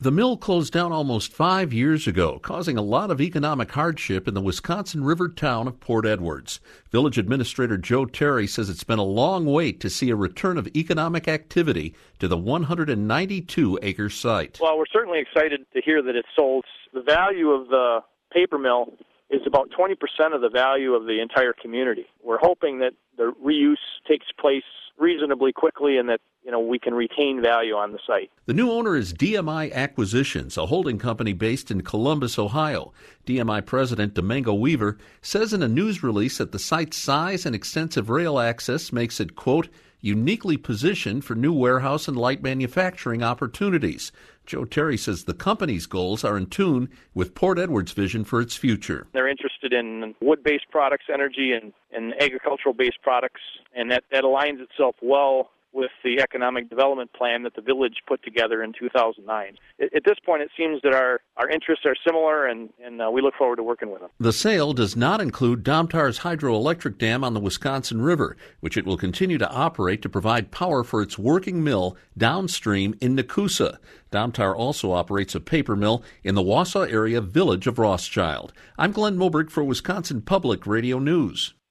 The mill closed down almost 5 years ago, causing a lot of economic hardship in the Wisconsin River town of Port Edwards. Village Administrator Joe Terry says it's been a long wait to see a return of economic activity to the 192-acre site. Well, we're certainly excited to hear that it's sold. The value of the paper mill is about 20% of the value of the entire community. We're hoping that the reuse takes place reasonably quickly and that we can retain value on the site. The new owner is DMI Acquisitions, a holding company based in Columbus, Ohio. DMI President Domingo Weaver says in a news release that the site's size and extensive rail access makes it, quote, uniquely positioned for new warehouse and light manufacturing opportunities. Joe Terry says the company's goals are in tune with Port Edwards' vision for its future. They're interested in wood-based products, energy, and agricultural-based products, and that aligns itself well with the economic development plan that the village put together in 2009. At this point, it seems that our interests are similar, and we look forward to working with them. The sale does not include Domtar's hydroelectric dam on the Wisconsin River, which it will continue to operate to provide power for its working mill downstream in Nakusa. Domtar also operates a paper mill in the Wausau area village of Rothschild. I'm Glenn Moberg for Wisconsin Public Radio News.